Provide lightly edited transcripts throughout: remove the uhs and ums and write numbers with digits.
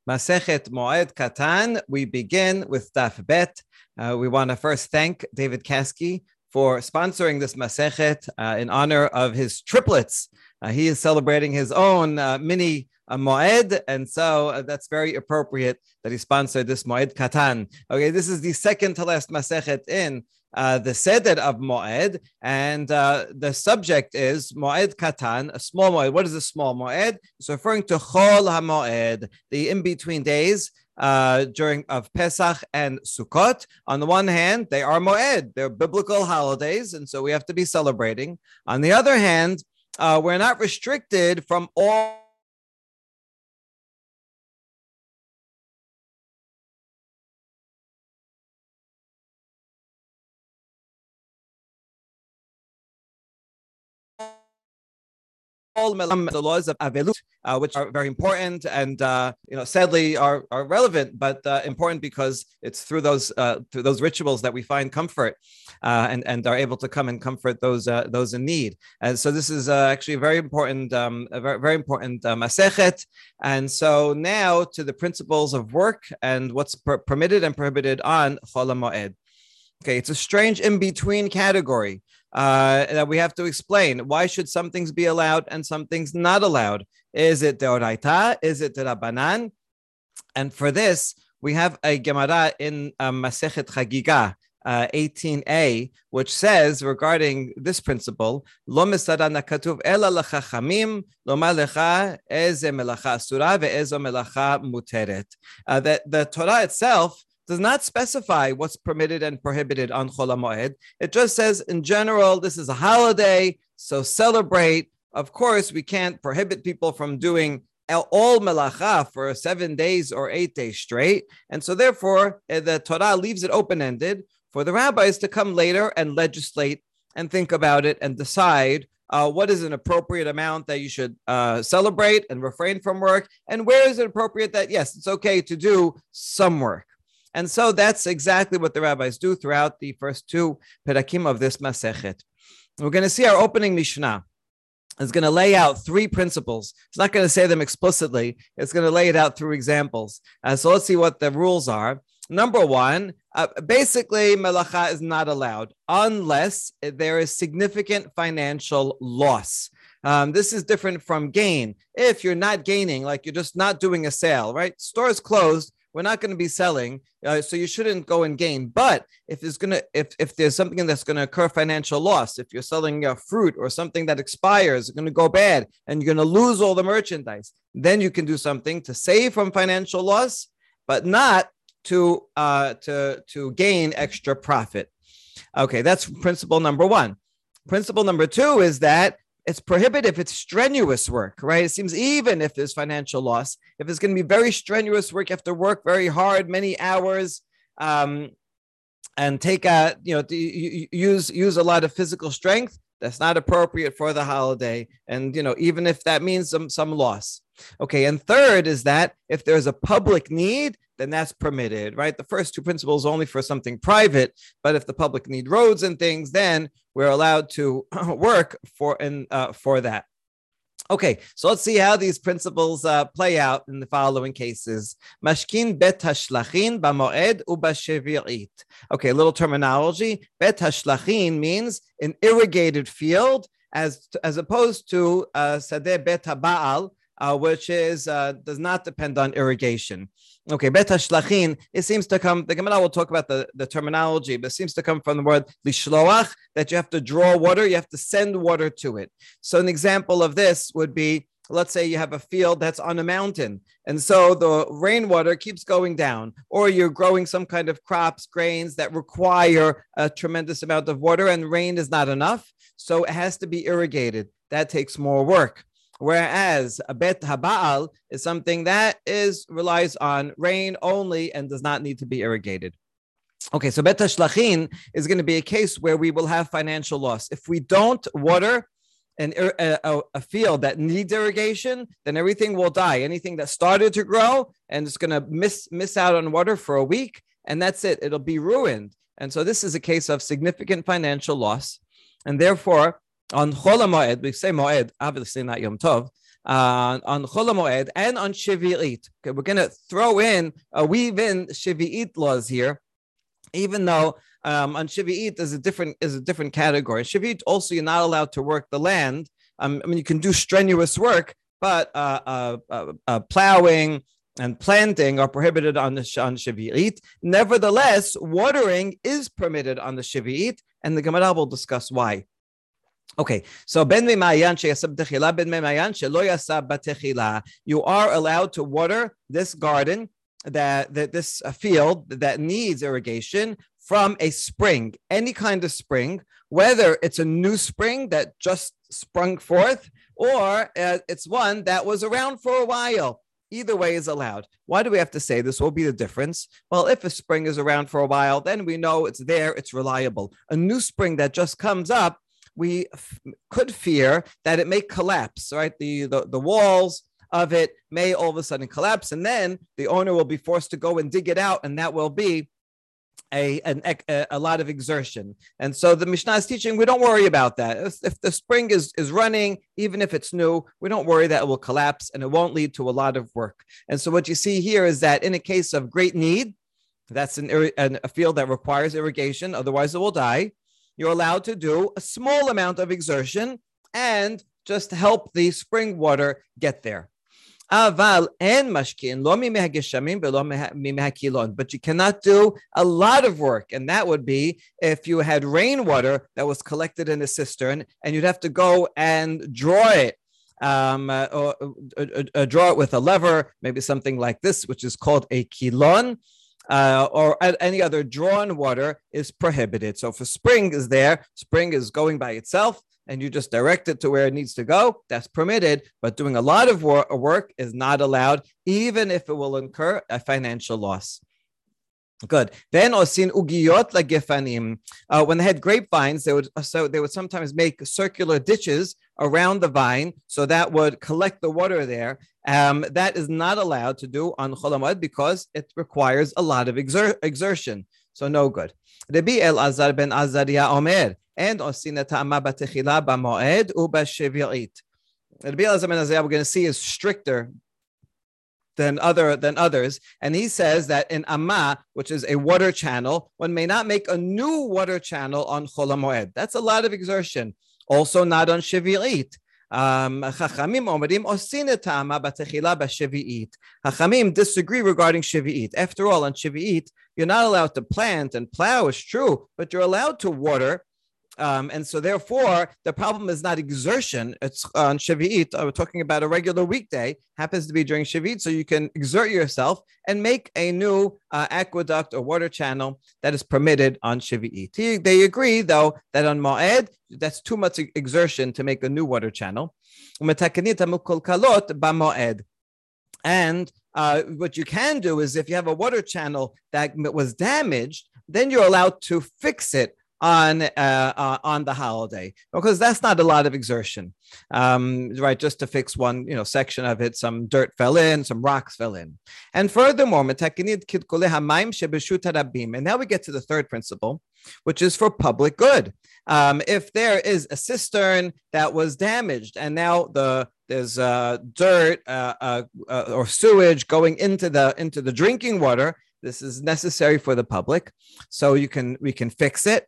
Masechet Moed Katan. We begin with Daf Bet. We want to first thank David Kasky for sponsoring this Masechet in honor of his triplets. He is celebrating his own mini Moed, and so that's very appropriate that he sponsored this Moed Katan. Okay, this is the second to last Masechet in the Seder of Moed, and the subject is Moed Katan, a small Moed. What is a small Moed? It's referring to Chol HaMoed, the in-between days during of Pesach and Sukkot. On the one hand, they are Moed, they're biblical holidays, and so we have to be celebrating. On the other hand, we're not restricted from all the laws of Avelut, which are very important and sadly are relevant, but important because it's through those rituals that we find comfort and are able to come and comfort those in need. And so this is actually a very important masechet. And so now to the principles of work and what's permitted and prohibited on Chol HaMoed. Okay, it's a strange in-between category that we have to explain. Why should some things be allowed and some things not allowed? Is it deoraita? Is it rabbanan? And for this, we have a Gemara in Masechet Chagiga, 18a, which says regarding this principle, Lo mesarana katuv ela lachachamim, lomar lecha eze melacha asura ve'ezo melacha muteret. That the Torah itself does not specify what's permitted and prohibited on Chol HaMoed. It just says, in general, this is a holiday, so celebrate. Of course, we can't prohibit people from doing all melacha for 7 days or 8 days straight. And so therefore, the Torah leaves it open-ended for the rabbis to come later and legislate and think about it and decide what is an appropriate amount that you should celebrate and refrain from work, and where is it appropriate that, yes, it's okay to do some work. And so that's exactly what the rabbis do throughout the first two perakim of this Masechet. We're going to see our opening Mishnah. It's going to lay out three principles. It's not going to say them explicitly. It's going to lay it out through examples. So let's see what the rules are. Number one, basically, melacha is not allowed unless there is significant financial loss. This is different from gain. If you're not gaining, like you're just not doing a sale, right? Stores closed. We're not going to be selling, so you shouldn't go and gain. But if there's something that's going to occur financial loss, if you're selling fruit or something that expires, it's going to go bad, and you're going to lose all the merchandise, then you can do something to save from financial loss, but not to gain extra profit. Okay, that's principle number one. Principle number two is that it's prohibited if it's strenuous work, right? It seems even if there's financial loss, if it's going to be very strenuous work, you have to work very hard, many hours, and take use a lot of physical strength. That's not appropriate for the holiday, and even if that means some loss. Okay, and third is that if there's a public need, then that's permitted, right? The first two principles only for something private, but if the public need roads and things, then we're allowed to work for that. Okay, so let's see how these principles play out in the following cases. Mashkin bet hashlachin b'moed u'b'shevi'it. Okay, a little terminology. Bet hashlachin means an irrigated field, as opposed to sadeh bet haba'al, which is does not depend on irrigation. Okay, bet hashlachin, it seems to come, the Gemara will talk about the terminology, but it seems to come from the word lishloach, that you have to draw water, you have to send water to it. So an example of this would be, let's say you have a field that's on a mountain, and so the rainwater keeps going down, or you're growing some kind of crops, grains that require a tremendous amount of water, and rain is not enough, so it has to be irrigated. That takes more work. Whereas a bet haba'al is something that relies on rain only and does not need to be irrigated. Okay, so bet hashlachin is going to be a case where we will have financial loss. If we don't water a field that needs irrigation, then everything will die. Anything that started to grow and it's going to miss out on water for a week, and that's it. It'll be ruined. And so this is a case of significant financial loss. And therefore, on Chol HaMoed, we say Moed, obviously not Yom Tov, on Chol HaMoed and on Shvi'it. Okay, we're going to weave in Shvi'it laws here, even though on Shvi'it is a different category. Shvi'it also, you're not allowed to work the land. I mean, you can do strenuous work, but plowing and planting are prohibited on Shvi'it. Nevertheless, watering is permitted on the Shvi'it, and the Gemara will discuss why. Okay, so ben memayan sheyasab techila, ben memayan shelo yasab batechila. You are allowed to water this garden, this field that needs irrigation from a spring, any kind of spring, whether it's a new spring that just sprung forth or it's one that was around for a while. Either way is allowed. Why do we have to say this? What will be the difference? Well, if a spring is around for a while, then we know it's there, it's reliable. A new spring that just comes up, we could fear that it may collapse, right? The walls of it may all of a sudden collapse, and then the owner will be forced to go and dig it out, and that will be a lot of exertion. And so the Mishnah is teaching, we don't worry about that. If the spring is running, even if it's new, we don't worry that it will collapse and it won't lead to a lot of work. And so what you see here is that in a case of great need, that's a field that requires irrigation, otherwise it will die, you're allowed to do a small amount of exertion and just help the spring water get there. But you cannot do a lot of work, and that would be if you had rainwater that was collected in a cistern, and you'd have to go and draw it, or draw it with a lever, maybe something like this, which is called a kilon. Or any other drawn water is prohibited. So if a spring is there, spring is going by itself, and you just direct it to where it needs to go, that's permitted. But doing a lot of work is not allowed, even if it will incur a financial loss. Good. Then osin ugiyot lagefanim. When they had grapevines, they would sometimes make circular ditches around the vine, so that would collect the water there. That is not allowed to do on Chol HaMoed because it requires a lot of exertion. So no good. Rabbi Elazar ben Azariah Omer and osin ta'ama batechila b'moed u'b'shvi'it. Rabbi Elazar ben Azariah, we're going to see, is stricter than others, and he says that in Amma, which is a water channel, one may not make a new water channel on Chol HaMoed. That's a lot of exertion. Also, not on Shvi'it. Chachamim disagree regarding Shvi'it. After all, on Shvi'it, you're not allowed to plant and plow, it's true, but you're allowed to water. And so therefore, the problem is not exertion. It's on Shvi'it. We're talking about a regular weekday, happens to be during Shvi'it, so you can exert yourself and make a new aqueduct or water channel that is permitted on Shvi'it. They agree, though, that on Moed, that's too much exertion to make a new water channel. And what you can do is if you have a water channel that was damaged, then you're allowed to fix it on the holiday, because that's not a lot of exertion, right? Just to fix one, section of it, some dirt fell in, some rocks fell in. And furthermore, and now we get to the third principle, which is for public good. If there is a cistern that was damaged and now there's dirt or sewage going into the drinking water, this is necessary for the public, so we can fix it.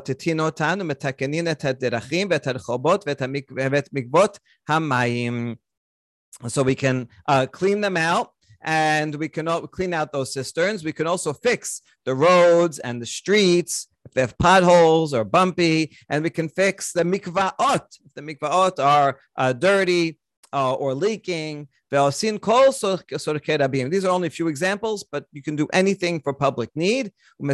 So we can clean them out, and we can clean out those cisterns. We can also fix the roads and the streets if they have potholes or bumpy, and we can fix the mikvaot if the mikvaot are dirty or leaking. These are only a few examples, but you can do anything for public need. 2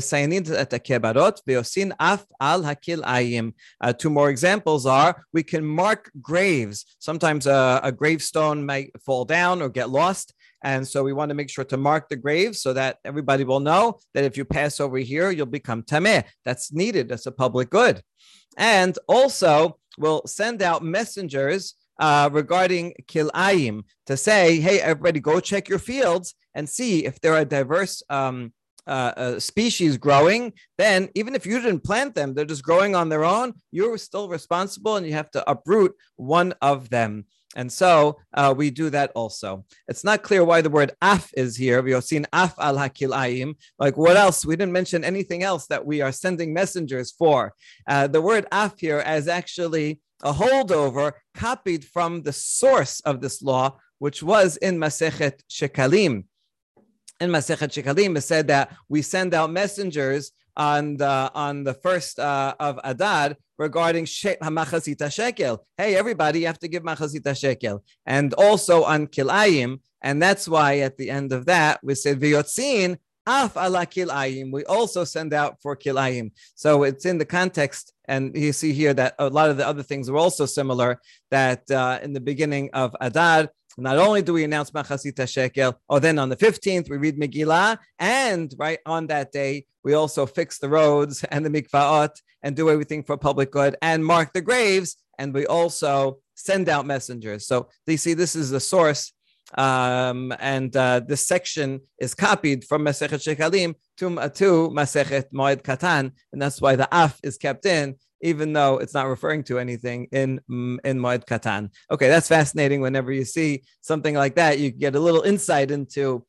more examples are, we can mark graves. Sometimes a gravestone might fall down or get lost, and so we want to make sure to mark the graves so that everybody will know that if you pass over here, you'll become tameh. That's needed. That's a public good. And also, we'll send out messengers regarding kilayim to say, hey, everybody, go check your fields and see if there are diverse species growing. Then even if you didn't plant them, they're just growing on their own, you're still responsible, and you have to uproot one of them. And so we do that also. It's not clear why the word af is here. We have seen af al hakilayim. Like what else? We didn't mention anything else that we are sending messengers for. The word af here is actually a holdover copied from the source of this law, which was in Masechet Shekalim. In Masechet Shekalim, it said that we send out messengers on the first of Adar regarding Machazita Shekel. Hey, everybody, you have to give Machazita Shekel. And also on Kilayim. And that's why at the end of that, we said, V'yotzin af ala Kilayim. We also send out for Kilayim. So it's in the context. And you see here that a lot of the other things are also similar, that in the beginning of Adar, not only do we announce Machazita Shekel, then on the 15th, we read Megillah, and right on that day, we also fix the roads and the mikvaot and do everything for public good and mark the graves, and we also send out messengers. So you see, this is the source, and this section is copied from Masechet Shekalim to Masechet Moed Katan, and that's why the af is kept in, even though it's not referring to anything in Moed Katan. Okay, that's fascinating. Whenever you see something like that, you get a little insight into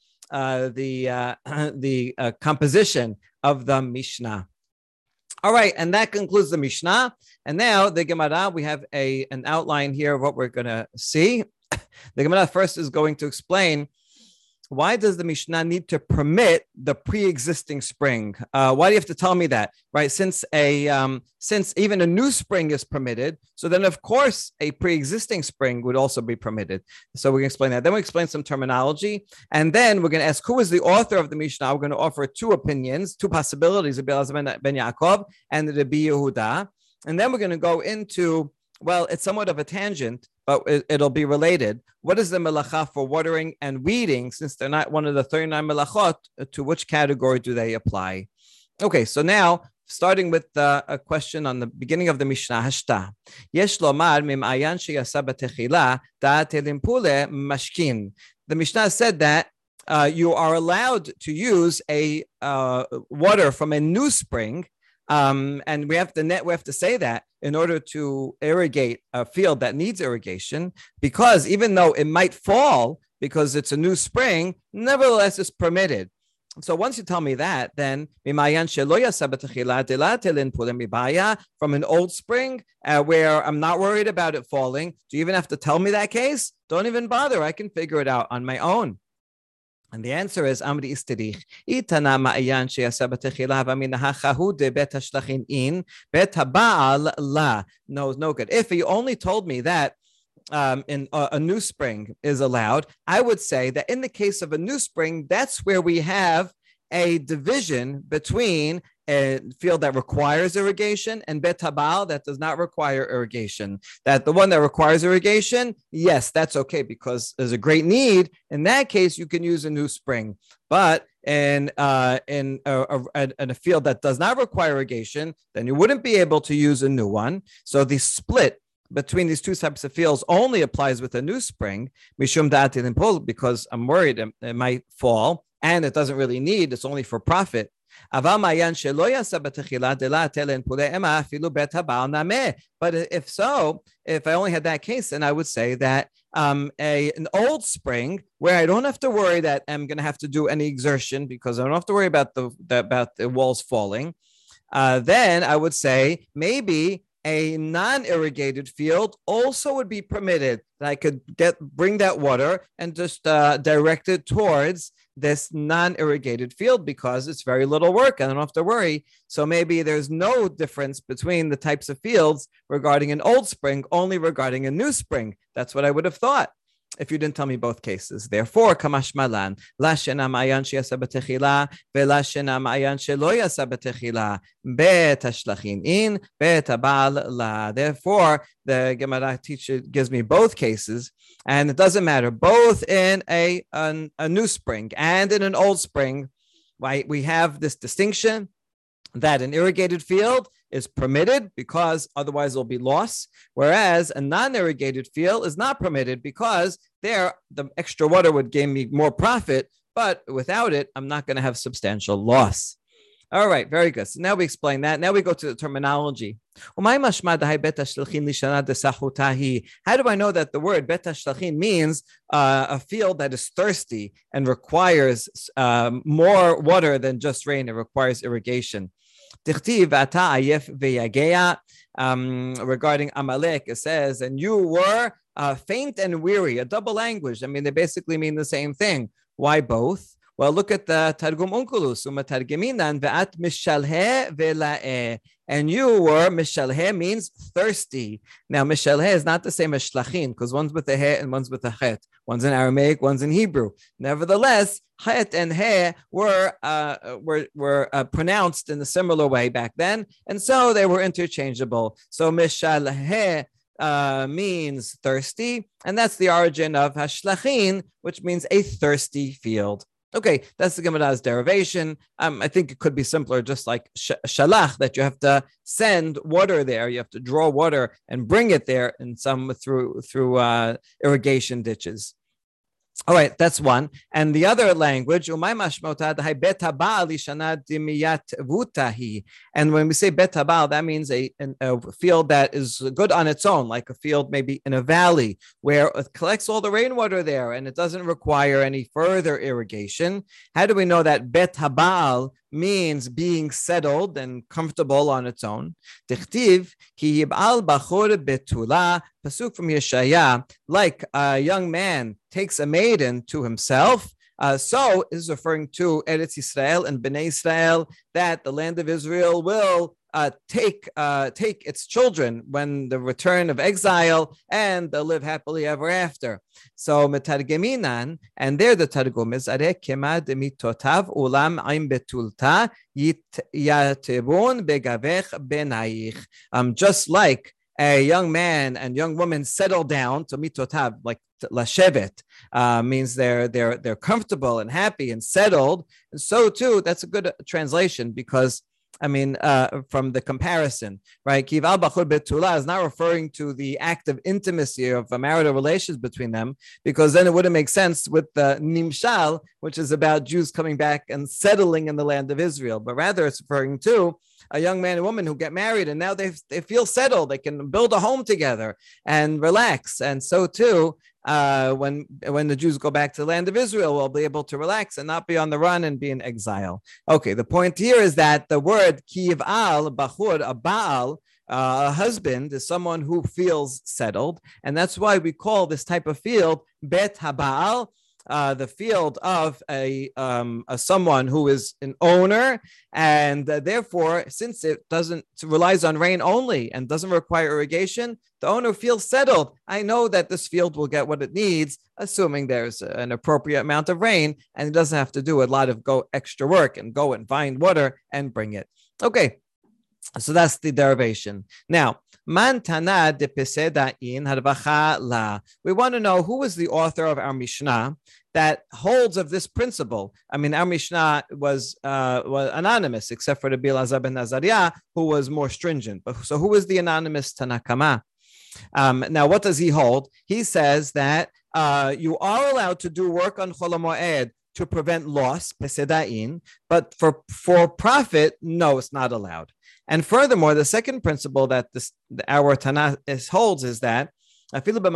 the composition of the Mishnah. All right, and that concludes the Mishnah. And now the Gemara, we have an outline here of what we're going to see. The Gemara first is going to explain, why does the Mishnah need to permit the pre-existing spring? Why do you have to tell me that, right? Since even a new spring is permitted, so then of course a pre-existing spring would also be permitted. So we're going to explain that. Then we explain some terminology, and then we're going to ask who is the author of the Mishnah. We're going to offer two opinions, two possibilities of Elazar ben Yaakov and Rabbi Yehuda, and then we're going to go into, well, it's somewhat of a tangent, but it'll be related. What is the melacha for watering and weeding? Since they're not one of the 39 melachot, to which category do they apply? Okay, so now, starting with a question on the beginning of the Mishnah, Hashta. Yesh lomar mim'ayan sheyasa b'techila da'at elimpule mashkin. The Mishnah said that you are allowed to use a water from a new spring, and we have to say that in order to irrigate a field that needs irrigation, because even though it might fall because it's a new spring, nevertheless it's permitted. So once you tell me that, then from an old spring where I'm not worried about it falling, do you even have to tell me that case? Don't even bother. I can figure it out on my own. And the answer is Amri Istirich. Itana ma'ayan sheyasa b'techila v'minahachahu de bet hashlachin in bet haba'al la. No good. If he only told me that in a new spring is allowed, I would say that in the case of a new spring, that's where we have a division between a field that requires irrigation and bet habal that does not require irrigation. That the one that requires irrigation, yes, that's okay because there's a great need. In that case, you can use a new spring. But in a field that does not require irrigation, then you wouldn't be able to use a new one. So the split between these two types of fields only applies with a new spring, mishum da'atin impul, because I'm worried it might fall and it doesn't really need, it's only for profit. But if so, if I only had that case, then I would say that an old spring where I don't have to worry that I'm going to have to do any exertion because I don't have to worry about the walls falling, then I would say maybe a non-irrigated field also would be permitted. That I could bring that water and just direct it towards this non-irrigated field because it's very little work. I don't have to worry. So maybe there's no difference between the types of fields regarding an old spring, only regarding a new spring. That's what I would have thought if you didn't tell me both cases. Therefore, kamash malan, la shena ma'ayan sheyasa b'techila, ve'la shena ma'ayan shelo yasa b'techila, bet hashlachin in, bet habal la. Therefore, the Gemara teacher gives me both cases, and it doesn't matter, both in a new spring and in an old spring, right? We have this distinction that an irrigated field is permitted because otherwise there'll be loss, whereas a non-irrigated field is not permitted because there the extra water would gain me more profit, but without it, I'm not going to have substantial loss. All right, very good. So now we explain that. Now we go to the terminology How do I know that the word bet hashlachin means a field that is thirsty and requires more water than just rain? It requires irrigation. Regarding Amalek, it says, and you were faint and weary, a double language. I mean, they basically mean the same thing. Why both? Well, look at the Targum Onkelos. Umatargeminan ve'at mishalhe ve'la'eh. And you were, mishalhe means thirsty. Now, mishalhe is not the same as shlachin, because one's with a he and one's with a chet. One's in Aramaic, one's in Hebrew. Nevertheless, chet and he were pronounced in a similar way back then, and so they were interchangeable. So mishalhe means thirsty, and that's the origin of hashlachin, which means a thirsty field. Okay, that's the Gemara's derivation. I think it could be simpler, just like shalach, that you have to send water there. You have to draw water and bring it there in some through irrigation ditches. All right, that's one. And the other language, and when we say bet habal, that means a field that is good on its own, like a field maybe in a valley where it collects all the rainwater there and it doesn't require any further irrigation. How do we know that bet habal means being settled and comfortable on its own? Dichtiv ki yib'al bachor betula, pasuk from Yeshaya, like a young man takes a maiden to himself. So is referring to Eretz Yisrael and Bnei Israel, that the land of Israel will take its children when the return of exile, and they'll live happily ever after. So metargeminan, and there the Targum is areh kema demitotav ulam aim betulta yatebun begavech benayich. Just like a young man and young woman settle down to mitotav, like lashevet, means they're comfortable and happy and settled. And so too, that's a good translation, because from the comparison, right? Kival bachur betula is not referring to the act of intimacy of marital relations between them, because then it wouldn't make sense with the nimshal, which is about Jews coming back and settling in the land of Israel. But rather, it's referring to a young man and woman who get married, and now they feel settled. They can build a home together and relax. And so too, when the Jews go back to the land of Israel, we'll be able to relax and not be on the run and be in exile. Okay, the point here is that the word kiv'al, bachur, a baal, a husband, is someone who feels settled, and that's why we call this type of field bet habal, the field of a someone who is an owner, and therefore, since it relies on rain only and doesn't require irrigation, the owner feels settled. I know that this field will get what it needs, assuming there's an appropriate amount of rain, and it doesn't have to do a lot of extra work and go and find water and bring it. Okay, so that's the derivation. Now, man tana de pesedain harvacha la. We want to know who is the author of our Mishnah that holds of this principle. Our Mishnah was anonymous, except for the Bilazar ben Azariah, who was more stringent. So who is the anonymous Tanakama? Now, what does he hold? He says that you are allowed to do work on Chol HaMoed to prevent loss, pesedain, but for profit, no, it's not allowed. And furthermore, the second principle that our Tanakh holds is that even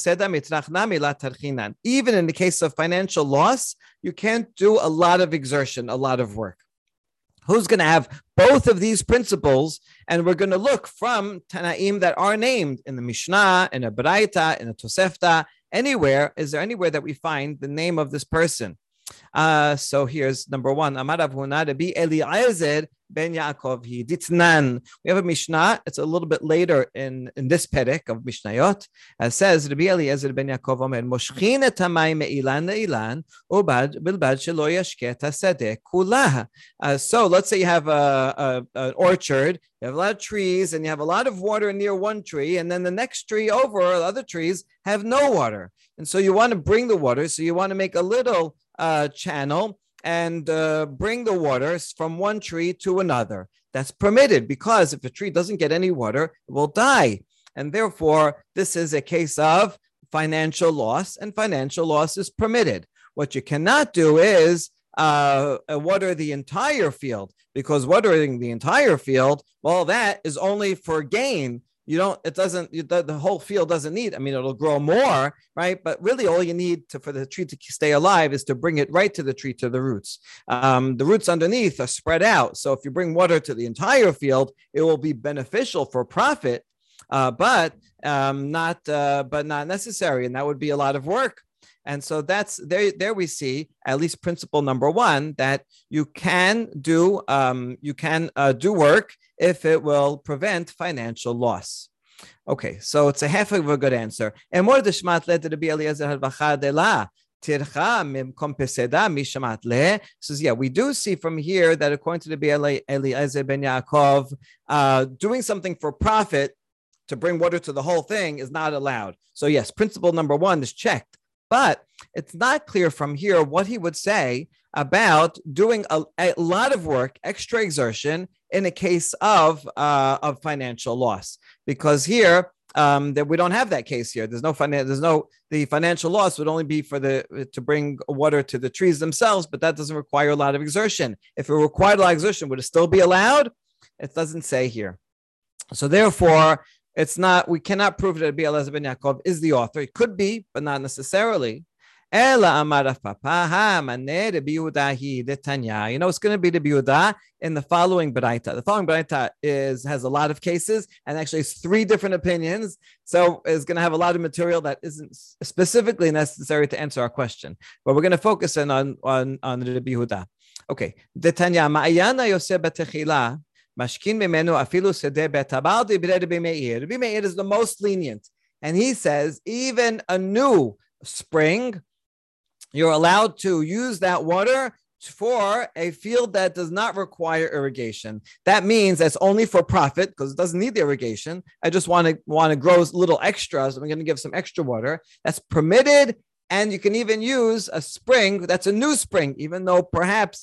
in the case of financial loss, you can't do a lot of exertion, a lot of work. Who's going to have both of these principles? And we're going to look from Tanaim that are named in the Mishnah, in a Baraita, in a Tosefta, anywhere. Is there anywhere that we find the name of this person? So here's number one. Amar Rav Huna Rabbi Eliezer ben Yaakov he ditnan. We have a Mishnah. It's a little bit later in this perek of Mishnayot. It says Rabbi Eliezer ben Yaakov Omer Moshchin et hamayim me'ilan le'ilan ubad bilbad shelo yashke et hasadeh kulah. So let's say you have an orchard. You have a lot of trees, and you have a lot of water near one tree, and then the next tree over, or the other trees have no water. And so you want to bring the water. So you want to make a little channel and bring the water from one tree to another. That's permitted, because if a tree doesn't get any water, it will die. And therefore, this is a case of financial loss, and financial loss is permitted. What you cannot do is water the entire field, because watering the entire field, well, that is only for gain. You don't, it doesn't, the whole field doesn't need, I mean, it'll grow more, right? But really all you need for the tree to stay alive is to bring it right to the tree, to the roots. The roots underneath are spread out. So if you bring water to the entire field, it will be beneficial for profit, but not necessary. And that would be a lot of work. And so that's there we see at least principle number one, that you can do work if it will prevent financial loss. Okay, so it's a half of a good answer. And more the shmat led to the Eliezer halvacha de la tircha mimkom peseda mishamat le. Says, yeah, we do see from here that according to the Eliezer ben Yaakov, doing something for profit to bring water to the whole thing is not allowed. So yes, principle number one is checked. But it's not clear from here what he would say about doing a lot of work, extra exertion, in a case of financial loss, because here that we don't have that case here. The financial loss would only be to bring water to the trees themselves, but that doesn't require a lot of exertion. If it required a lot of exertion, would it still be allowed? It doesn't say here. So therefore, it's not. We cannot prove that Rabbi Eliezer ben Yaakov is the author. It could be, but not necessarily. Ela amar Rav Papa ha maneh Rabbi Yehuda hi detanya. It's going to be Rabbi Yehuda in the following baraita. The following baraita has a lot of cases, and actually it's 3 different opinions. So it's going to have a lot of material that isn't specifically necessary to answer our question. But we're going to focus in on Rabbi Yehuda. Okay, detanya ma'ayana Yosef betechila. Mashkin memenu afilu sedeh betabal Rabbi Meir. Rabbi Meir is the most lenient, and he says even a new spring, you're allowed to use that water for a field that does not require irrigation. That means that's only for profit because it doesn't need the irrigation. I just want to grow little extras. I'm going to give some extra water. That's permitted, and you can even use a spring that's a new spring, even though perhaps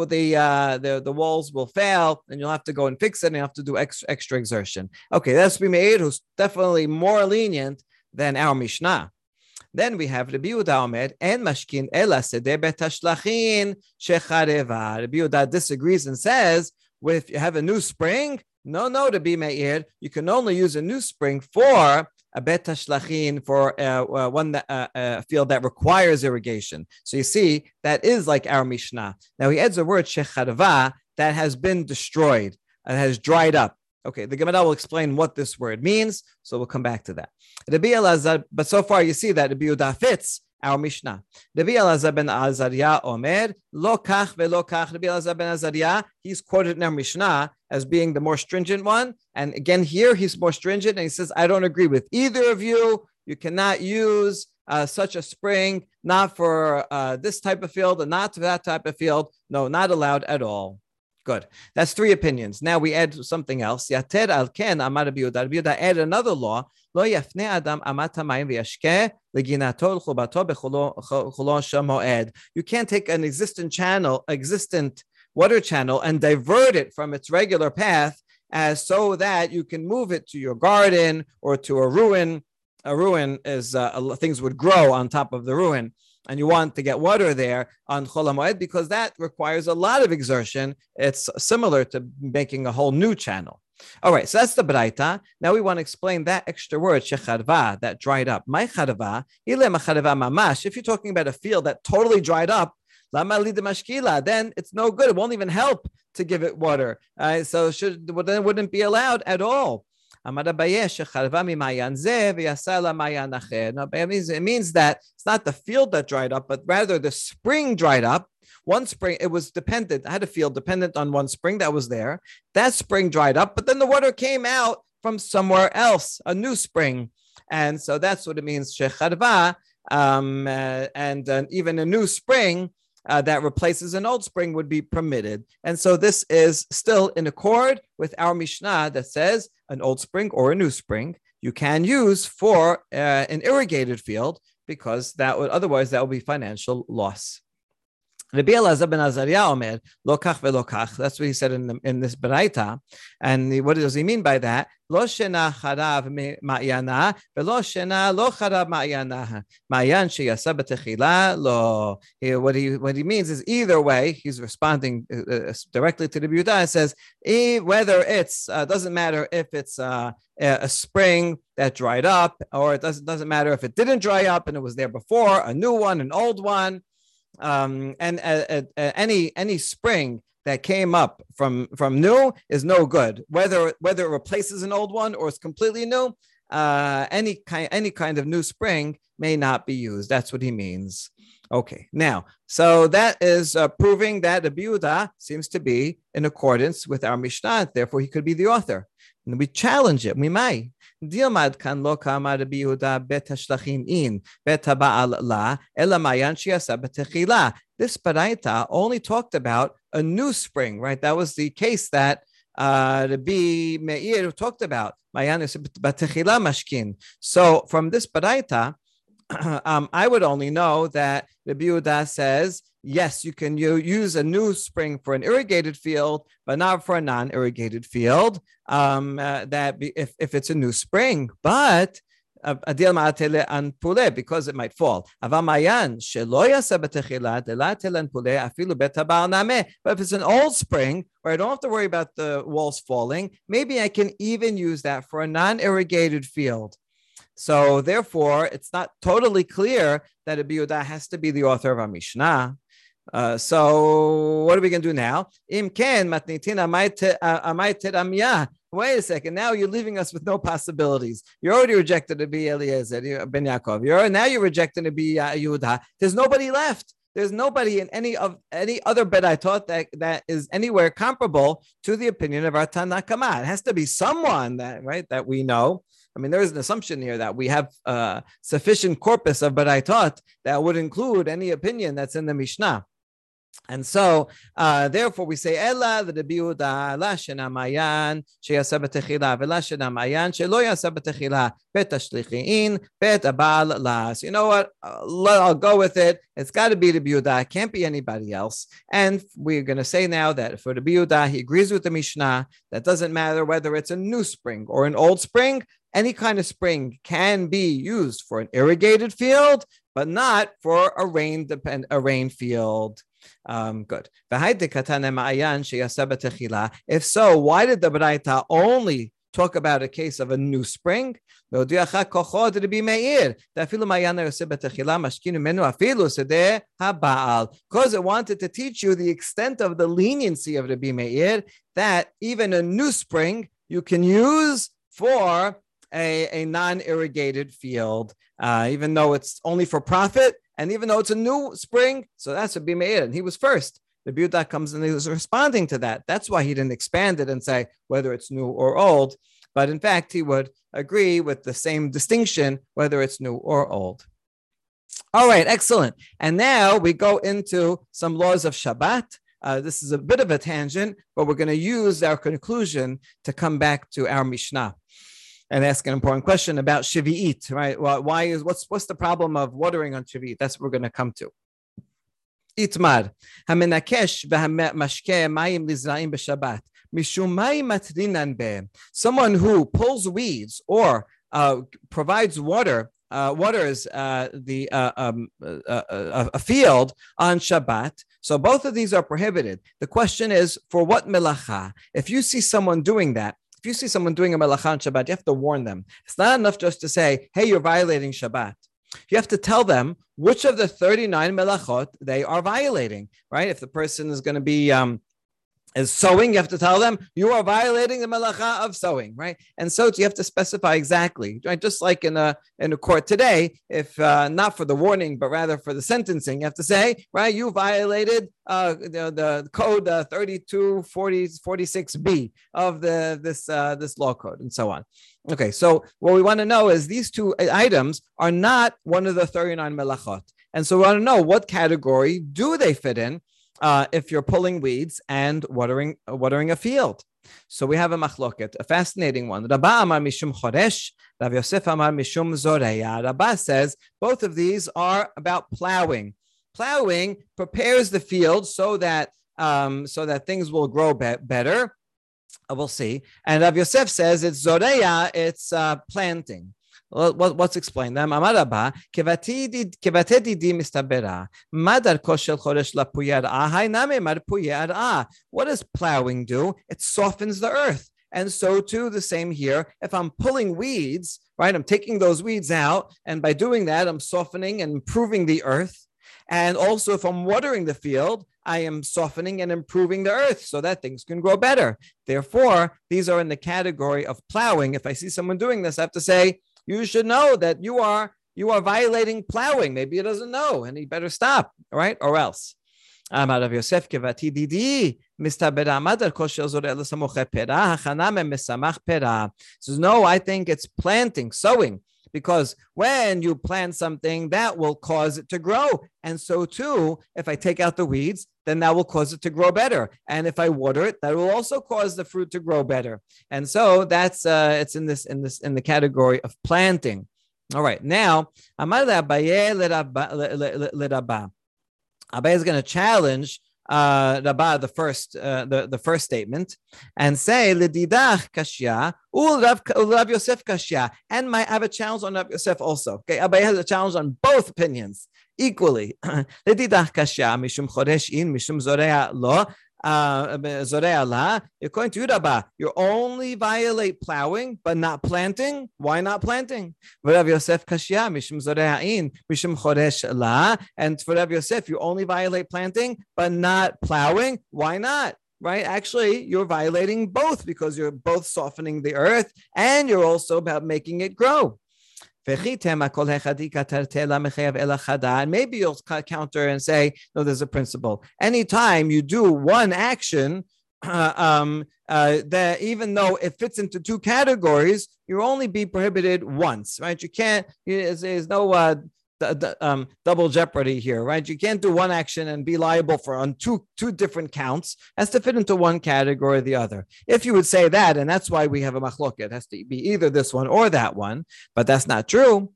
the walls will fail, and you'll have to go and fix it, and you have to do extra exertion. Okay, that's Rabbi Meir, who's definitely more lenient than our Mishnah. Then we have Rabbi Yehuda Omer, and Mashkin ela sedeh betashlachin shechareva. Rabbi Yehuda disagrees and says, well, if you have a new spring, no, Rabbi Meir, you can only use a new spring for a bet hashlachin, for a field that requires irrigation. So you see, that is like our Mishnah. Now he adds a word shecharva, that has been destroyed, and has dried up. Okay, the Gemara will explain what this word means, so we'll come back to that. Rabbi Elazar, but so far you see that Rabbi Yehuda fits our Mishnah. Rabbi Elazar ben Azariah Omer, lo kach velo kach. Rabbi Elazar ben Azariah, he's quoted in our Mishnah as being the more stringent one. And again, here he's more stringent, and he says, I don't agree with either of you. You cannot use such a spring, not for this type of field and not for that type of field. No, not allowed at all. Good. That's 3 opinions. Now we add something else. Yater al ken amar Rabbi Yehuda. Rabbi Yehuda added another law. Lo yafne adam amat hamayim v'yashke leginato l'chubato b'chulon shamoed. You can't take an existent water channel and divert it from its regular path, as so that you can move it to your garden or to a ruin. A ruin is things would grow on top of the ruin, and you want to get water there on Chol HaMoed because that requires a lot of exertion. It's similar to making a whole new channel. All right, so that's the Braita. Now we want to explain that extra word, shecharva, that dried up. My charva, mamash. If you're talking about a field that totally dried up, then it's no good. It won't even help to give it water. So then wouldn't be allowed at all. It means that it's not the field that dried up, but rather the spring dried up. One spring, it was dependent. I had a field dependent on one spring that was there. That spring dried up, but then the water came out from somewhere else, a new spring. And so that's what it means, shecharva. And even a new spring that replaces an old spring would be permitted. And so this is still in accord with our Mishnah that says an old spring or a new spring you can use for an irrigated field, because that would be financial loss. Rabbi Elazar ben Azariah Omer, lo kach velo kach. That's what he said in this Baraita. And what does he mean by that? Lo shena charav ma'yana, velo shena lo charav ma'yana. Ma'yan sheyasa b'techila lo. What he means is either way, he's responding directly to the Yehuda. It says, whether it's, doesn't matter if it's a spring that dried up, or it doesn't matter if it didn't dry up and it was there before, a new one, an old one. And any spring that came up from new is no good. Whether it replaces an old one or it's completely new, any kind of new spring may not be used. That's what he means. Okay, now, so that is proving that the Yehuda seems to be in accordance with our Mishnah. Therefore, he could be the author. And we challenge it. We may. Dilmad kan lo kama Rabbi Yehuda bet hashlachim in bet haba'al la ela mayan sheyasa betechila. This Baraita only talked about a new spring, right? That was the case that Rabbi Meir talked about. Mayan betechila mashkin. So from this Baraita, I would only know that Rabbi Yehuda says, yes, you can use a new spring for an irrigated field, but not for a non-irrigated field. If it's a new spring, but because it might fall. But if it's an old spring where I don't have to worry about the walls falling, maybe I can even use that for a non-irrigated field. So therefore, it's not totally clear that Rabbi Yehuda has to be the author of our Mishnah. So what are we going to do now? Wait a second. Now you're leaving us with no possibilities. You already rejected to be Eliezer ben Yaakov. Now you're rejecting to be Yehuda. There's nobody left. There's nobody in any other bet I taught that is anywhere comparable to the opinion of our Tanna Kama. It has to be someone that we know. I mean, there is an assumption here that we have sufficient corpus of Baraitot that would include any opinion that's in the Mishnah. And so, therefore, we say, Ella, the Rabbi Yehuda, la shena mayan, sheyasa b'techila, v'la shena mayan, shelo yasa b'techila, bet hashlichi'in, bet abal la. So you know what? I'll go with it. It's got to be Rabbi Yehuda. It can't be anybody else. And we're going to say now that for Rabbi Yehuda, he agrees with the Mishnah. That doesn't matter whether it's a new spring or an old spring. Any kind of spring can be used for an irrigated field, but not for a rain field. Good. If so, why did the Baraita only talk about a case of a new spring? Because it wanted to teach you the extent of the leniency of Rabbi Meir, that even a new spring you can use for a non-irrigated field, even though it's only for profit, and even though it's a new spring. So that's Rabbi Meir, and he was first. The Yehuda comes and he was responding to that. That's why he didn't expand it and say whether it's new or old, but in fact he would agree with the same distinction whether it's new or old. All right, excellent. And now we go into some laws of Shabbat. This is a bit of a tangent, but we're going to use our conclusion to come back to our Mishnah and ask an important question about Shvi'it, right? Well, what's the problem of watering on Shvi'it? That's what we're going to come to. Itmar, hamenakesh v'hamashke mayim lizra'im b'Shabbat, mishum mayim matrinan be'em. Someone who pulls weeds or provides waters a field on Shabbat. So both of these are prohibited. The question is, for what melacha? If you see someone doing that, if you see someone doing a melacha on Shabbat, you have to warn them. It's not enough just to say, hey, you're violating Shabbat. You have to tell them which of the 39 melachot they are violating, right? If the person is going to be is sowing, you have to tell them you are violating the melacha of sowing, right? And so you have to specify exactly, right? Just like in a court today, if not for the warning, but rather for the sentencing, you have to say, right, you violated the code 3246B of this law code, and so on. Okay, so what we want to know is these two items are not one of the 39 melachot, and so we want to know what category do they fit in. If you're pulling weeds and watering a field. So we have a machloket, a fascinating one. Rabba amar mishum choresh, Rav Yosef amar mishum zoreya. Rabba says both of these are about plowing. Plowing prepares the field so that things will grow better. We'll see. And Rav Yosef says it's zoreya, it's planting. What's explained? What does plowing do? It softens the earth. And so too, the same here. If I'm pulling weeds, right, I'm taking those weeds out. And by doing that, I'm softening and improving the earth. And also, if I'm watering the field, I am softening and improving the earth so that things can grow better. Therefore, these are in the category of plowing. If I see someone doing this, I have to say, you should know that you are violating plowing. Maybe he doesn't know, and he better stop, right? Or else. Rav Yosef kevati didi says, no, I think it's planting, sowing. Because when you plant something, that will cause it to grow. And so too, if I take out the weeds, then that will cause it to grow better. And if I water it, that will also cause the fruit to grow better. And so that's it's in the category of planting. All right. Now, Abaye is going to challenge Rabbah, the first statement, and say Lididach kashya, Rav Yosef kashya, and I have a challenge on Rav Yosef also. Okay, Abaye has a challenge on both opinions equally. Lididach kashya, mishum chodesh in, mishum zorea lo. According to Rabbah, you only violate plowing but not planting. Why not planting? Rav Yosef kashya mishum zore'ain mishum chodesh la. And for Rav Yosef, you only violate planting but not plowing. Why not? Right? Actually, you're violating both because you're both softening the earth and you're also about making it grow. And maybe you'll counter and say, no, there's a principle. Anytime you do one action, that even though it fits into two categories, you'll only be prohibited once, right? You can't, there's no double jeopardy here, right? You can't do one action and be liable for on two different counts. It has to fit into one category or the other. If you would say that, and that's why we have a machloket, it has to be either this one or that one, but that's not true.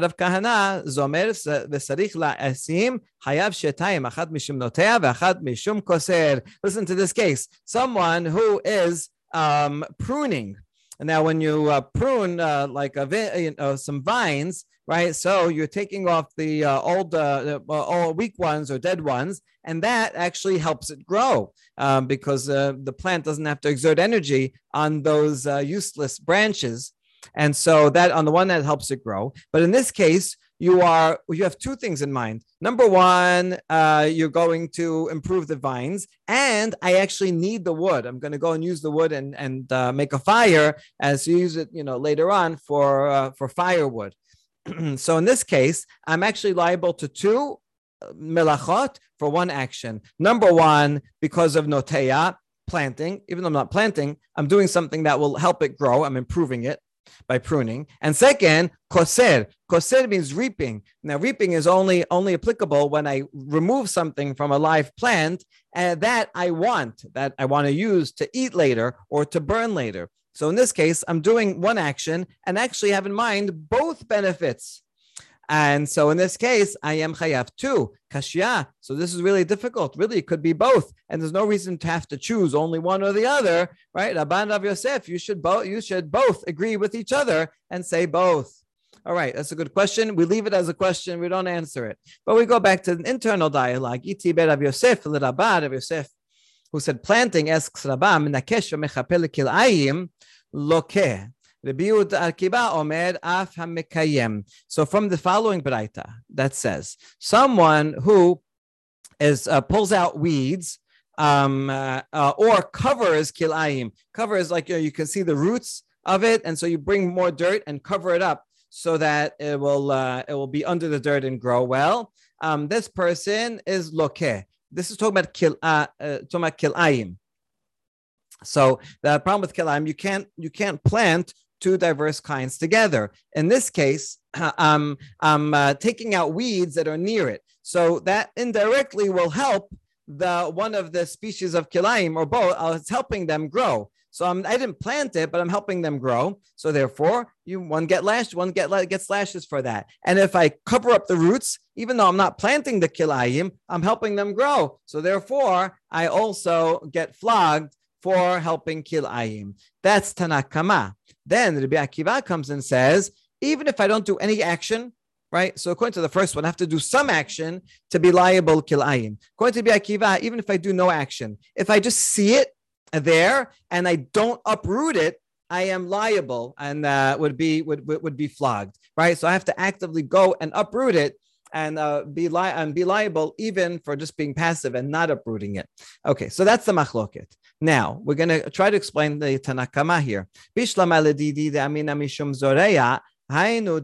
Listen to this case. Someone who is pruning. Now, when you prune like some vines, right? So you're taking off the old, weak ones or dead ones, and that actually helps it grow because the plant doesn't have to exert energy on those useless branches. And so that on the one hand helps it grow. But in this case, you have two things in mind. Number one, you're going to improve the vines, and I actually need the wood. I'm going to go and use the wood and make a fire as you use it, later on for firewood. So in this case, I'm actually liable to two melachot for one action. Number one, because of noteya, planting. Even though I'm not planting, I'm doing something that will help it grow. I'm improving it by pruning. And second, koser. Koser means reaping. Now, reaping is only applicable when I remove something from a live plant that I want to use to eat later or to burn later. So in this case, I'm doing one action and actually have in mind both benefits. And so in this case, I am chayav too, kashya. So this is really difficult. Really, it could be both. And there's no reason to have to choose only one or the other, right? Rabban Rav Yosef, you should both agree with each other and say both. All right, that's a good question. We leave it as a question. We don't answer it. But we go back to the internal dialogue. Iti be Rav Yosef, Rabban Rav Yosef, who said planting, asks Rabban, menakesh v'mechapel kil'ayim, lokeh. So from the following braita that says, someone who is pulls out weeds or covers kilayim. Covers like you can see the roots of it, and so you bring more dirt and cover it up so that it will be under the dirt and grow well. This person is lokeh. This is talking about kilayim. So the problem with kilayim, you can't plant two diverse kinds together. In this case, I'm taking out weeds that are near it. So that indirectly will help one of the species of kilayim or both. It's helping them grow. So I didn't plant it, but I'm helping them grow. So therefore, one gets lashes for that. And if I cover up the roots, even though I'm not planting the kilayim, I'm helping them grow. So therefore, I also get flogged for helping kilayim. That's Tanakama. Then Rabbi Akiva comes and says, even if I don't do any action, right? So according to the first one, I have to do some action to be liable kilayim. According to Rabbi Akiva, even if I do no action, if I just see it there and I don't uproot it, I am liable and would be flogged, right? So I have to actively go and uproot it and be liable even for just being passive and not uprooting it. Okay, so that's the machloket. Now we're going to try to explain the Tanakama here. Bishlama ledidi de amina mishum zoreya. According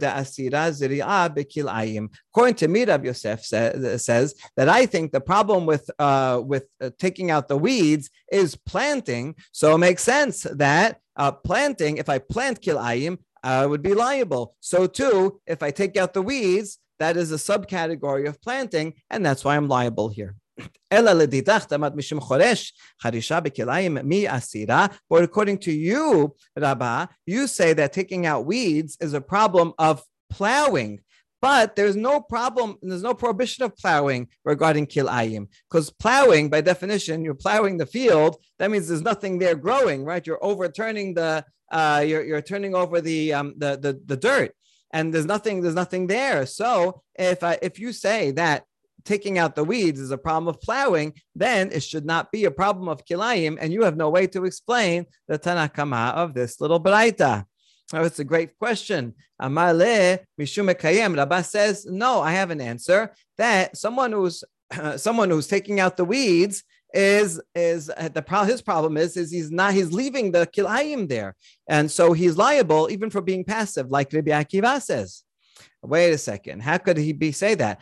to me, Rabbi Yosef says that I think the problem with taking out the weeds is planting. So it makes sense that planting, if I plant kilayim, I would be liable. So too, if I take out the weeds, that is a subcategory of planting, and that's why I'm liable here. But according to you, Rabbah, you say that taking out weeds is a problem of plowing. But there's no prohibition of plowing regarding kilayim, because plowing, by definition, you're plowing the field. That means there's nothing there growing, right? You're overturning you're turning over the dirt, and there's nothing there. So if you say that taking out the weeds is a problem of plowing, then it should not be a problem of kilayim, and you have no way to explain the Tanakama of this little Baraita. Oh, it's a great question. Amale mishum mekayem. Rabbah says, no, I have an answer. That someone who's taking out the weeds his problem is he's leaving the kilayim there, and so he's liable even for being passive, like Rabbi Akiva says. Wait a second. How could he say that?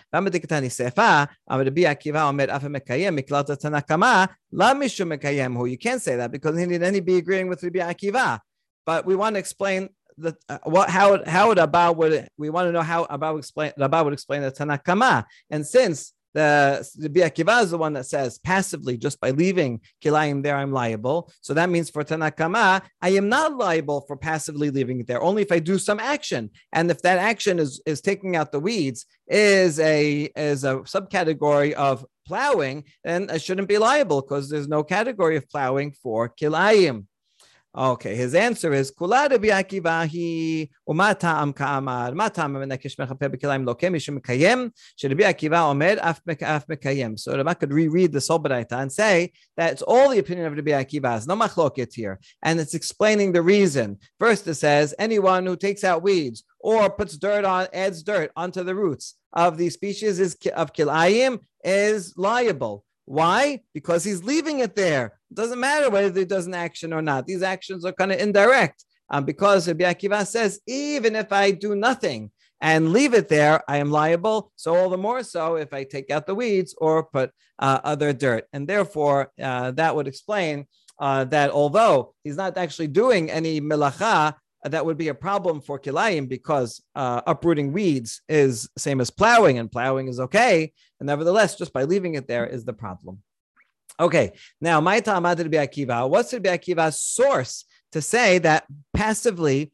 You can't say that because then he'd be agreeing with Rabbi Akiva. But we want to explain we want to know how Abba would explain the Tanakama. And since the Rabbi Akiva is the one that says passively, just by leaving kilayim there, I'm liable. So that means for Tanakama, I am not liable for passively leaving it there, only if I do some action. And if that action is taking out the weeds, is a subcategory of plowing, then I shouldn't be liable because there's no category of plowing for kilayim. Okay, his answer is Kula Rabbi Akiva hi umata ka'amar matam menakish mechaper b'kilayim lokem mishum mekayem sheRabbi Akiva omer af mekayem. So Rabbi could reread the whole Baraita and say that it's all the opinion of Rabbi Akiva. There's no machloket here, and it's explaining the reason. First, it says anyone who takes out weeds or adds dirt onto the roots of the species of kilayim is liable. Why? Because he's leaving it there. It doesn't matter whether he does an action or not. These actions are kind of indirect. Because Rabbi Akiva says, even if I do nothing and leave it there, I am liable. So all the more so if I take out the weeds or put other dirt. And therefore, that would explain that although he's not actually doing any melacha, that would be a problem for kilayim because uprooting weeds is the same as plowing, and plowing is okay. And nevertheless, just by leaving it there is the problem. Okay, now my Ta'amad Rabbi Akiva. What's Rabbi Akiva's source to say that passively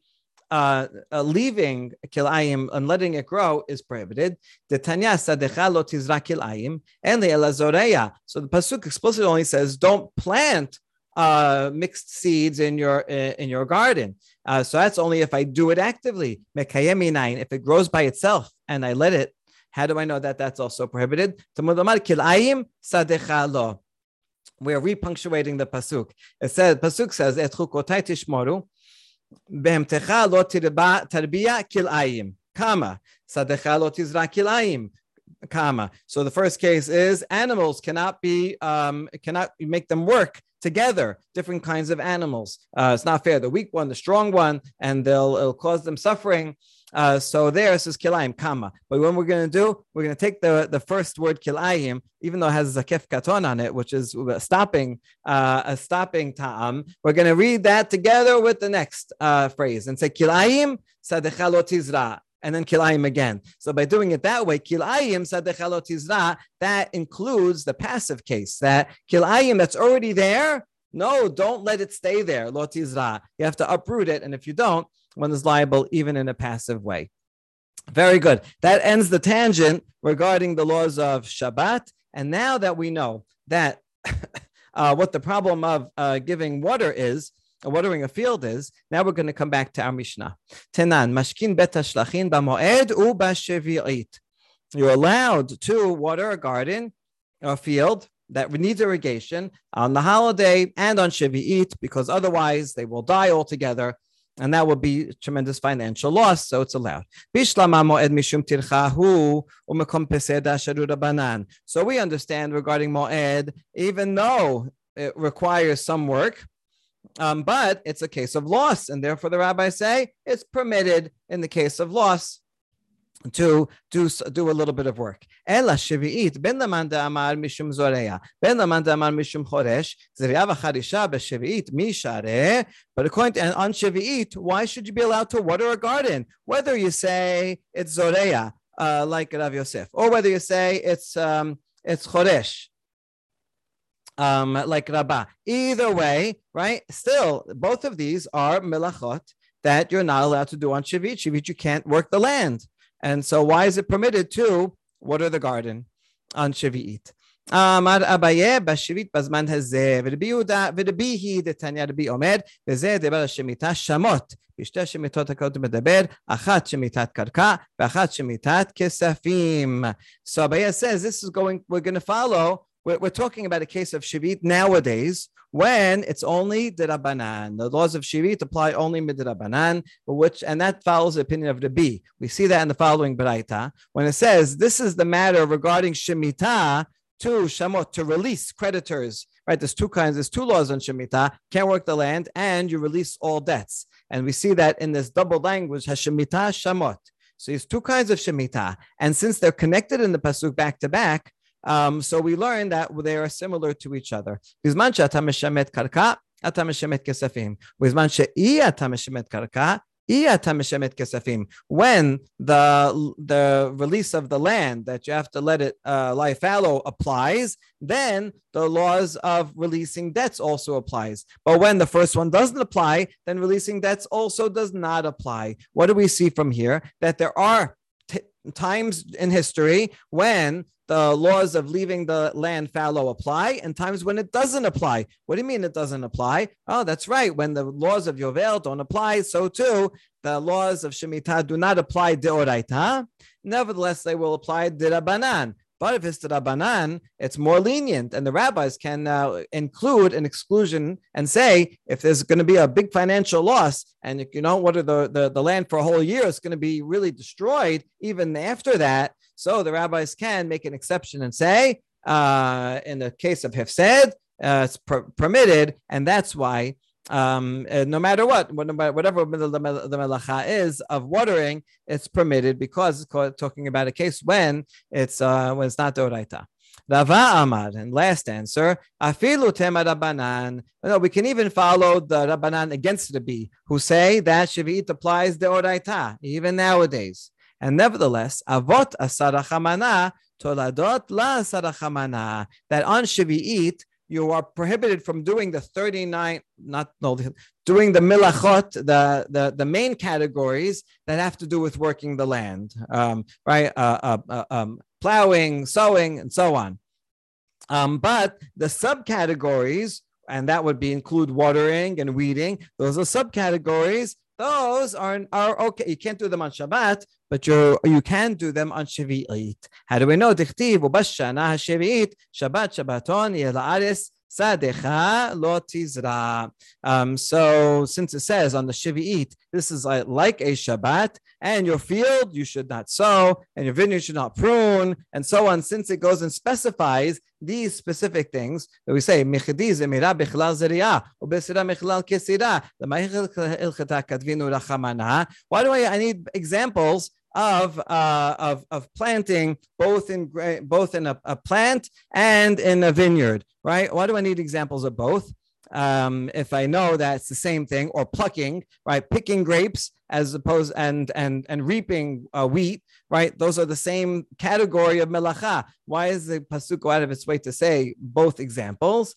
leaving kilayim and letting it grow is prohibited? The Tanya sadecha lo tizra kilayim and the elazoreya. So the pasuk explicitly only says, don't plant mixed seeds in your garden. So that's only if I do it actively. Mekayem inayin, if it grows by itself and I let it, how do I know that that's also prohibited? Kilayim sadecha lo. We're repunctuating the pasuk. Pasuk says, Et chukotai tishmoru, behemtecha lo tarbiya kilayim. Kama. Sadecha lo tizra kilayim. Kama. So the first case is animals cannot make them work together, different kinds of animals. It's not fair. The weak one, the strong one, and it'll cause them suffering. So there it says kilayim, kama. But what we're going to do, we're going to take the first word kilayim, even though it has zakef katon on it, which is a stopping ta'am. We're going to read that together with the next phrase and say kilayim sadecha lo tizra. And then kilayim again. So by doing it that way, kilayim sadecha lo tizra, that includes the passive case. That kilayim that's already there, No, don't let it stay there. Lo tizra. You have to uproot it. And if you don't, one is liable even in a passive way. Very good. That ends the tangent regarding the laws of Shabbat. And now that we know that what the problem of giving water is, watering a field is, now we're going to come back to our Mishnah. Tenan, mashkin bet hashlachin b'moed u b'shevi'it. You're allowed to water a garden or a field that needs irrigation on the holiday and on Shevi'it, because otherwise they will die altogether, and that will be tremendous financial loss, so it's allowed. So we understand regarding Mo'ed, even though it requires some work, but it's a case of loss, and therefore the rabbis say it's permitted in the case of loss to do a little bit of work. Ela shevi'it ben laman da'amar mishum zoreya ben laman da'amar mishum choresh zeriya v'charisha b'shevi'it mishareh. But according to on shevi'it, why should you be allowed to water a garden? Whether you say it's zoreya, like Rav Yosef, or whether you say it's choresh, like Rabbah. Either way, right? Still, both of these are melachot that you're not allowed to do on Shevit. Shevit, you can't work the land. And so why is it permitted to water the garden on Shevi'it? Amar Abaye b'Shevit b'zman hazeh v'Rabbi Yehuda v'Rabbi Tanya Rabbi Omer v'zeh debar shemita shamot b'shte shemitot hakot medaber achat shemitat karka v'achat shemitat kesafim. So Abaye says we're going to follow. We're talking about a case of Shevit nowadays, when it's only the Rabbanan. The laws of Shevit apply only mid Rabbanan, and that follows the opinion of Rabbi. We see that in the following Baraita, when it says this is the matter regarding Shemitah to Shamot, to release creditors. Right? There's two laws on Shemitah: can't work the land, and you release all debts. And we see that in this double language, Hashemitah Shamot. So there's two kinds of Shemitah, and since they're connected in the pasuk back to back, so we learn that they are similar to each other. Bizman she'ata meshemet karka, ata meshemet kesafim. Bizman she'i ata meshemet karka, i'ata meshemet kesafim. When the release of the land that you have to let it lie fallow applies, then the laws of releasing debts also applies. But when the first one doesn't apply, then releasing debts also does not apply. What do we see from here? That there are times in history when the laws of leaving the land fallow apply, and times when it doesn't apply. What do you mean it doesn't apply? Oh, that's right. When the laws of Yovel don't apply, so too the laws of Shemitah do not apply deoraita. Nevertheless, they will apply dirabanan. But if it's dirabanan, it's more lenient, and the rabbis can include an exclusion and say if there's going to be a big financial loss, and you don't water the land for a whole year, it's going to be really destroyed even after that. So the rabbis can make an exception and say, in the case of Hefsed, it's permitted, and that's why no matter whatever the melacha is of watering, it's permitted because it's talking about a case when it's not deoraita. Rava Amar, and last answer, afilu tema Rabbanan. No, we can even follow the Rabbanan against Rabbi, who say that Shevit applies deoraita even nowadays. And nevertheless, avot asarachamana toladot la asarachamana, that on Shevi'it you are prohibited from doing the doing the milachot, the main categories that have to do with working the land, right? Plowing, sowing, and so on. But the subcategories, and that would include watering and weeding, those are subcategories. Those are okay. You can't do them on Shabbat, but you can do them on Shevi'it. How do we know? Dichtiv ubashana Shevi'it Shabbat Shabbaton yela'aris sadecha lo tizra. So since it says on the Shevi'it, this is like a Shabbat, and your field you should not sow, and your vineyard should not prune, and so on. Since it goes and specifies these specific things that we say, Michdi zemira bichlal zeriah, ubesira michlal kesira. Why do I need examples of planting both in a plant and in a vineyard, right? Why do I need examples of both? if I know that it's the same thing, or plucking, right? Picking grapes as opposed and reaping wheat, right? Those are the same category of melacha. Why is the pasuk go out of its way to say both examples?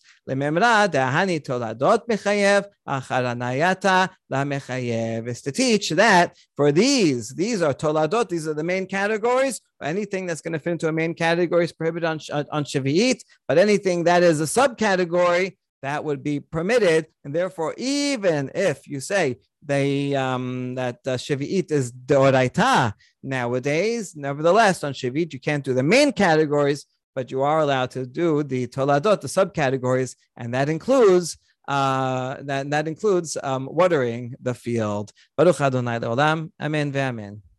Is to teach that for these are toladot, these are the main categories. Anything that's going to fit into a main category is prohibited on Shavi'it, but anything that is a subcategory, that would be permitted. And therefore, even if you say that Shavi'it is Deoraita nowadays, nevertheless, on Shavi'it, you can't do the main categories, but you are allowed to do the Toladot, the subcategories, and that includes watering the field. Baruch Adonai Le'olam. Amen ve'amen.